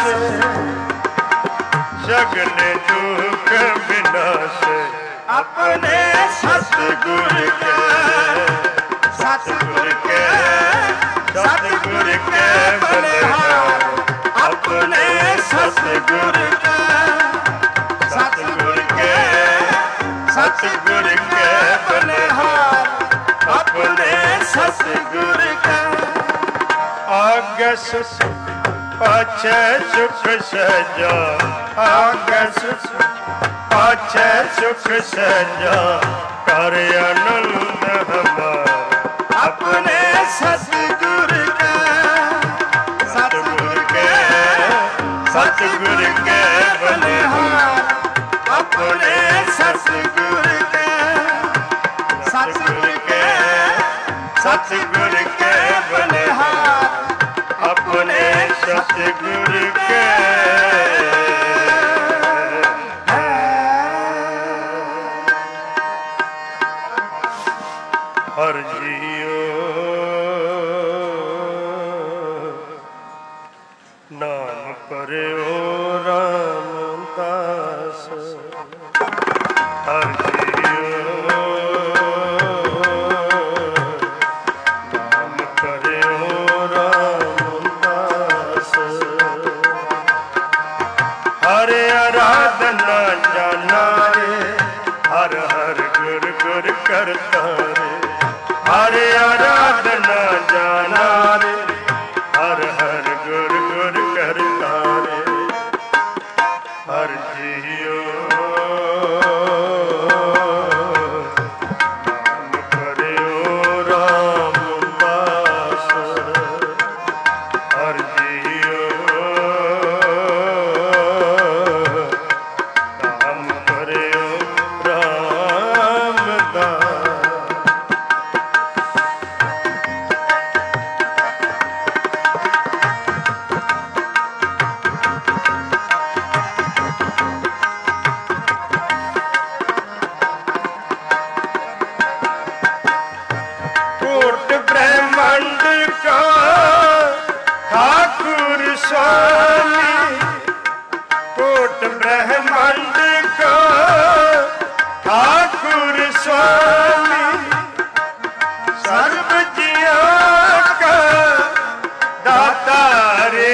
ਸਗਲੇ ਦੁਖ ਵਿਨਾਸ਼ ਆਪਣੇ ਸਤਿਗੁਰ ਕੇ ਸਤਿਗੁਰ ਕੇ ਸਤਿਗੁਰ ਕੇ ਬਲਿਹਾਰ ਆਪਣੇ ਸਤਿਗੁਰ ਕੇ ਸਤਿਗੁਰ ਕੇ ਸਤਿਗੁਰ ਕੇ ਬਲਿਹਾਰ ਆਪਣੇ ਸਤਿਗੁਰ ਕੇ ਆਗੇ ਸੁਖ ਪਾਛੈ ਸੁਖ ਸਹਿਜਾ ਆਗੇ ਸੁਖ ਪਾਛੈ ਸੁਖ ਸਹਿਜਾ ਕਰ ਆਨੰਦ ਹਮਾਰ ਆਪਣੇ ਸਤਿਗੁਰ ਕੇ ਸਤਿਗੁਰ ਕੇ ਸਤਿਗੁਰ ਕੇ ਬਲਿਹਾਰ ਆਪਣੇ ਸਤਿਗੁਰ ਕੇ ਸਤਿਗੁਰ ਕੇ ਸਤਿਗੁਰ ਕੇ ਬਲਿਹਾਰ ਆਪਣੇ ਸਤਿਗੁਰ ਕੇ ਹਰ ਜੀਓ ਨਾਮ ਪਰਿਓ ਰਾਮਦਾਸ ਹਰ ਜੀਓ ਨਾਮ ਪਰਿਓ ਰਾਮਦਾਸ ਹਰ ਆਰਾਧਨਾ ਜਾਨਾ ਰੇ ਹਰ ਹਰ ਗੁਰ ਗੁਰ ਕਰਤਾ ਰੇ ਹਰ ਆਰਾਧਨਾ ਜਾਨਾ ਰੇ ਹਰ ਹਰ ਗੁਰ ਗੁਰ ਕਰਤਾ ਰੇ ਹਰ ਜੀਓ ਨਾਮ ਪਰਿਓ ਰਾਮਦਾਸ ਹਰ ਜੀਓ ਨਾਮ ਪਰਿਓ ਰਾਮਦਾਸ कोट ब्रह्मांड का ठाकुर स्वामी कोट ब्रह्मांड का ठाकुर स्वामी सर्व जिया का दाता रे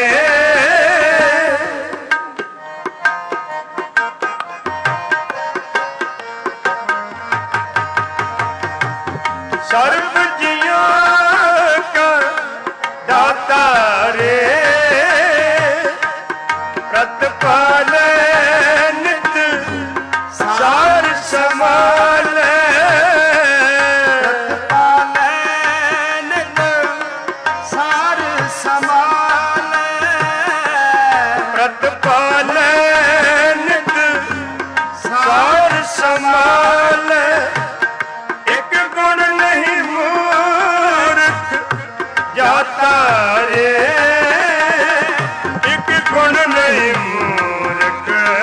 सर्व जिया का दाता रे प्रतिपाल नित सार समाल प्रतिपाल नित सार समाल प्रतिपाल नित सार समाल एक गुण नहीं मूर्ख जाता रे एक गुण नहीं मूर्ख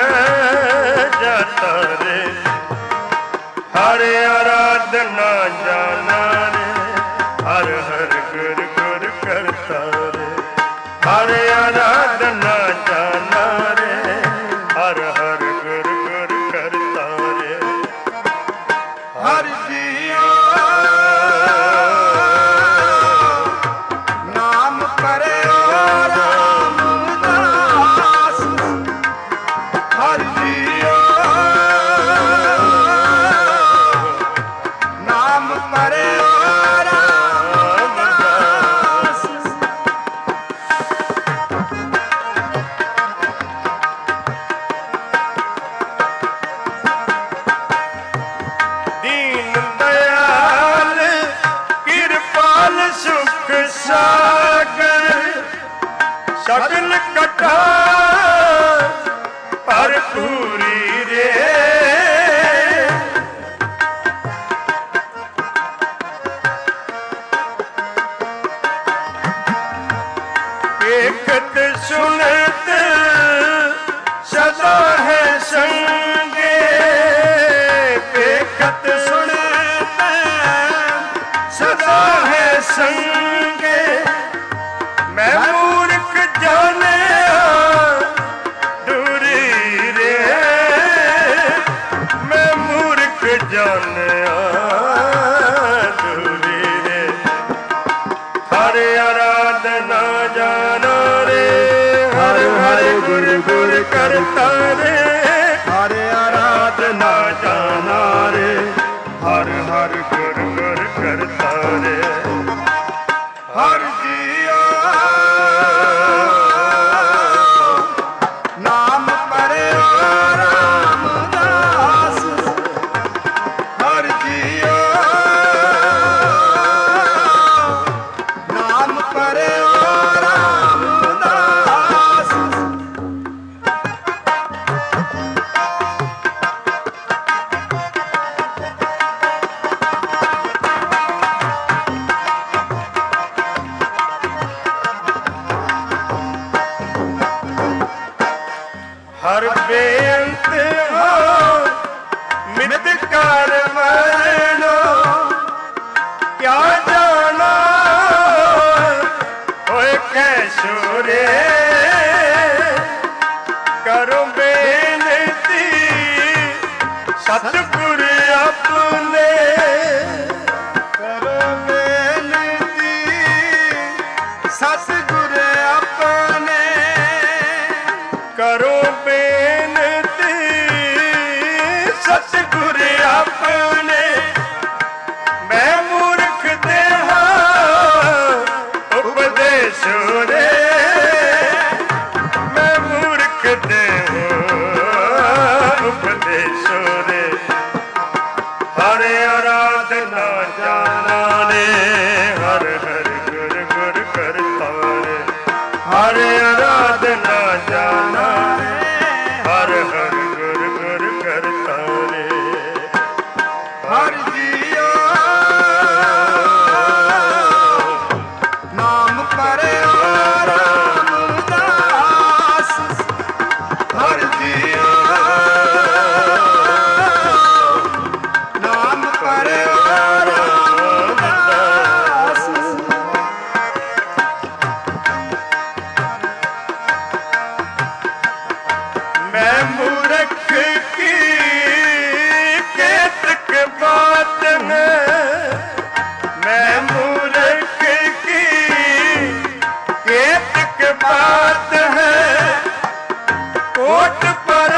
जाता रे हर आराधना जाना रे हर हर गुर गुर करता रे हर आराधना जाना रे हर हर गुर गुर करता रे हर जियो नाम परेओ रामदास हर जियो नाम परेओ रामदास दीन दयाल कृपाल सुख सागर ਸ਼ਕਲ ਕਟਾ ਭਰਪੂਰੀ ਰੇ ਵੇਖਤ ਸੁਣਤ ਸਦਾ ਹੈ ਸੰਗੇ ਵੇਖਤ ਸੁਣਤ ਸਦਾ ਹੈ ਸੰਗੇ ਮੈਂ ਮੂਰਖ ਜਾਣਿਆ ਦੂਰੀ ਰੇ ਮੈਂ ਮੂਰਖ ਜਾਣਿਆ ਦੂਰੀ ਰੇ ਹਰ ਆਰਾਧਨਾ ਜਾਣਾ ਰੇ ਹਰ ਹਰ ਗੁਰ ਗੁਰ ਕਰਤਾ ਰੇ ਹਰ ਆਰਾਧਨਾ ਜਾਣਾ ਰੇ ਹਰ ਹਰ ਗੁਰ ਗੁਰ ਕਰਤਾ ਰੇ ਹਰ ਜੀਓ ਨਾਮ ਪਰਿਓ ਰਾਮਦਾਸ ਹਰ ਜੀਓ ਨਾਮ ਪਰਿਓ ਰਾਮਦਾਸ ਹਰ ਬੇਅੰਤ ਹੋ ਮਿਤ ਕਰ ਮਰਨੋ ਕਿਆ ਜਾਣਾ ਹੋਏ ਕੈਸੂਰੇ ਕਰੋ ਬੇਨਤੀ ਸਤਿਗੁਰ ਆਪਣੇ ਕਰੋ ਬੇਨਤੀ ਸਤਿਗੁਰ ਆਪਣੇ ਕਰੋ ਬੇਨਤੀ ਸਤਿਗੁਰ ਆਪਣੇ ਮੈਂ ਮੂਰਖ ਦੇਹਾ ਉਪਦੇਸ਼ ਰੇ ਮੈਂ ਮੂਰਖ ਦੇਹਾ ਉਪਦੇਸ਼ ਰੇ ਹਰ ਆਰਾਧਨਾ ਜਾਣਾ ਰੇ ਹਰ ਹਰ ਗੁਰ ਗੁਰ ਕਰਤਾ ਰੇ ਹਰ ਆਰਾਧਨਾ ਜਾਣਾ ਹਰ ਹਰ ਗੁਰ ਗੁਰ ਕਰਤਾ ਰੇ ਹਰ ਜੀਓ ਨਾਮ ਪਰਿਓ ਰਾਮਦਾਸ ਹਰ ਜੀਓ ਨਾਮ ਪਰਿਓ ਰਾਮਦਾਸ ਮੈਂ ਮੂਰਖ ਕੀ ਕੇਤਕ ਬਾਤ ਮੈਂ ਮੂਰਖ ਕੀ ਕੇਤਕ ਬਾਤ ਹੈ ਕੋਟ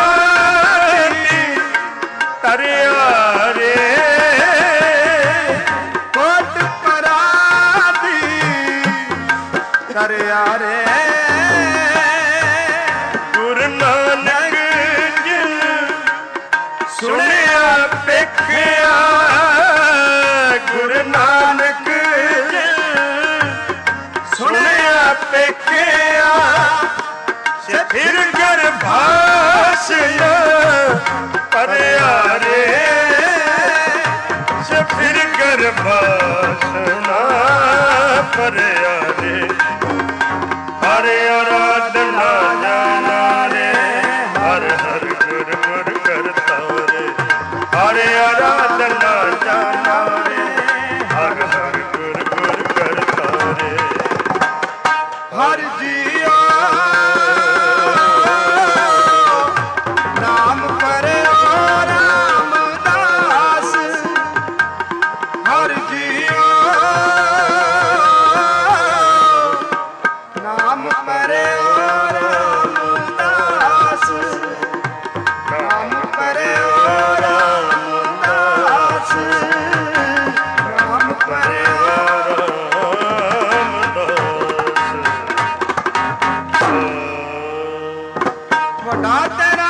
ਪਰਾਨੀ ਤਰਿਆ ਰੇ ਕੋਟ ਪਰਾਨੀ ਤਰਿਆ ਰੇ ਗੁਰੂ ਨਾਨਕ ਜੀ ਸੁਣਿਆ ਵੇਖਿਆ ਗੁਰੂ ਨਾਨਕ ਜੀ ਸੁਣਿਆ ਵੇਖਿਆ ਫਿਰ ਕਰ ਭਾਸ਼ਣ ਪਰਿਆ ਰੇ ਫਿਰ ਕਰ ਭਾਸ਼ਣ ਪਰਿਆ ਰੇ ਹਰ ਆਰਾਧਨਾ ਜਾਣਾ ਰੇ ਹਰ ਹਰ ਗੁਰ ਗੁਰ ਕਰਤਾ ਰੇ ਹਰ ਆਰਾਧਨਾ ਜਾਣਾ ਰੇ ਹਰ ਹਰ ਗੁਰ ਗੁਰ ਕਰਤਾ ਰੇ ਹਰ ਜੀਓ ਨਾਮ ਪਰਿਓ ਰਾਮਦਾਸ ਹਰ ਜੀਓ ਨਾਮ ਪਰਿਓ ਰਾਮਦਾਸ ਨਾਮ ਪਰਿਓ ਰਾਮਦਾਸ ਨਾਮ ਪਰਿਓ ਵੱਡਾ ਤੇਰਾ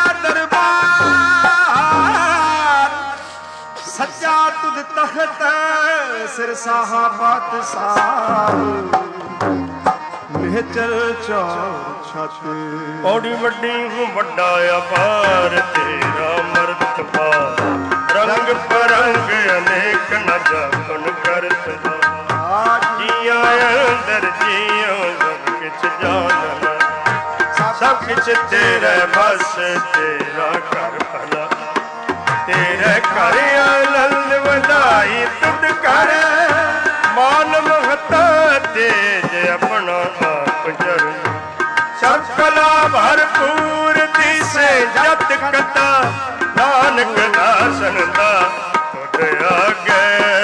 ਦਰਬਾਰ ਸੱਚਾ ਤੁਧ ਤਖਤ ਸਿਰ ਸਾਹਾ ਬਾਦਸ਼ਾਹ ਨਿਹਚਲ ਚੌਰ ਛਾਤੇ। ਪੌੜੀ ਵੱਡੀ ਹੂੰ ਵੱਡਾ ਅਪਾਰ ਤੇਰਾ ਮਰਤਬਾ, ਰੰਗ ਪਰੰਗ ਅਨੇਕ ਨ ਜਾਪਨ ਕਰਤ। ਜੀਆਂ ਅੰਦਰ ਜੀਓ ਸਭ ਕਿਛ ਜਾਣਨ, ਸਭ ਕਿਛ ਤੇਰੇ ਬਸ ਤੇਰਾ ਘਰ ਭਲਾ। ਤੇਰੇ ਘਰ ਆਨੰਦ ਵਧਾਈ ਤੁਧ ਕਰ, ਮਾਨ ਮਹਤਾ ਤੇਜ ਆਪਣਾ ਆਪ ਜਰ। ਸਭ ਕਲਾ ਭਰਪੂਰ ਦਿਸੇ ਜਤ ਕਤਾ, ਨਾਨਕ ਦਾਸਨ ਦਾ ਤੁਧ ਆਗੇ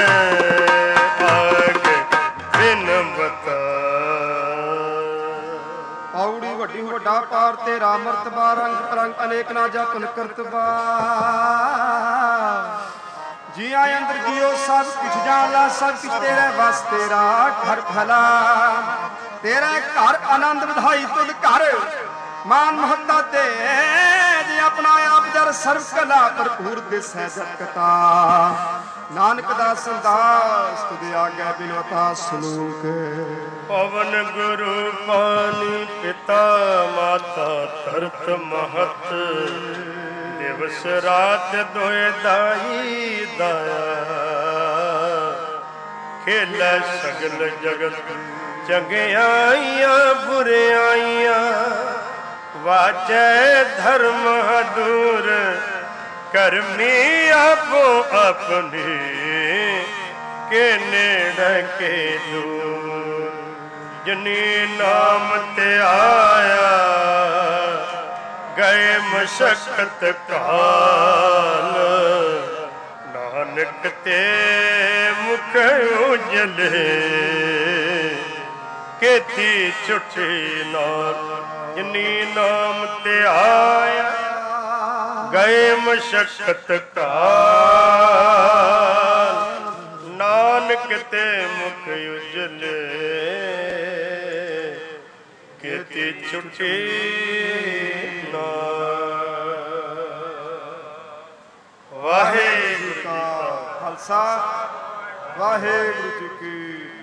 ਆਗੇ ਬਿਨ ਬਤਾ। ਪੌੜੀ ਵੱਡੀ ਵੱਡਾ ਪਾਰ ਤੇਰਾ ਮਰਤਬਾ, ਰੰਗ ਪਰੰਗ ਅਨੇਕ ਨਾ ਜਾਪਨ ਕਰਤਬਾ। ਜੀਆਂ ਅੰਦਰ ਜੀਓ ਸਭ ਕੁਛ ਜਾਣ ਲਾ, ਸਭ ਕੁਛ ਤੇਰੇ ਵਸ ਤੇਰਾ ਘਰ ਭਲਾ। ਤੇਰੇ ਘਰ ਆਨੰਦ ਵਧਾਈ ਤੁਧ ਘਰ, ਮਾਨ ਮਹੱਤਾ ਤੇਜ ਆਪਣਾ ਆਪ ਜਰ। ਸਰਬ ਕਲਾ ਭਰਪੂਰ ਦਿਸੈ ਜਤ ਕਤਾ, ਨਾਨਕ ਦਾਸ ਦਾਸ ਤੁਧ ਆਗੇ ਬਿਨਵਤਾ ਸਲੋਕ। ਪਵਨ ਗੁਰੂ ਪਾਣੀ ਪਿਤਾ ਮਾਤਾ ਧਰਤ ਮਹਤ, ਦਿਵਸ ਰਾਤ ਦੋਇ ਦਾਈ ਦਾਇਆ। ਖੇਲੇ ਸਗਲ ਜਗਤ ਚੰਗਿਆਈਆਂ ਬੁਰਿਆਈਆਂ, ਵਾਜੈ ਧਰਮ ਦੂਰ ਕਰਮੀ ਆਪੋ ਆਪਣੀ। ਕੇ ਨੇੜੇ ਕੇ ਦੂਰ ਜਿਨੀ ਨਾਮ ਤੇ ਆਇਆ, ਗਏ ਮਸ਼ਕਤ ਕਾਲ। ਨਾਨਕ ਤੇ ਮੁਖ ਉਜਲੇ, ਕੀਤੀ ਛੁੱਟੀ ਨਾਲ। ਜਿਨੀ ਨਾਮ ਤੇ ਆਇਆ, ਗਏ ਮਸ਼ਕਤ ਕਾਲ। ਨਾਨਕ ਤੇ ਮੁਖ ਉਜਲੇ, ਕੀਤੀ ਛੁੱਟੀ ਨਾਲ। ਵਾਹਿਗੁਰੂ ਖਾਲਸਾ ਵਾਹਿਗੁਰੂ ਜੀ ਕੀ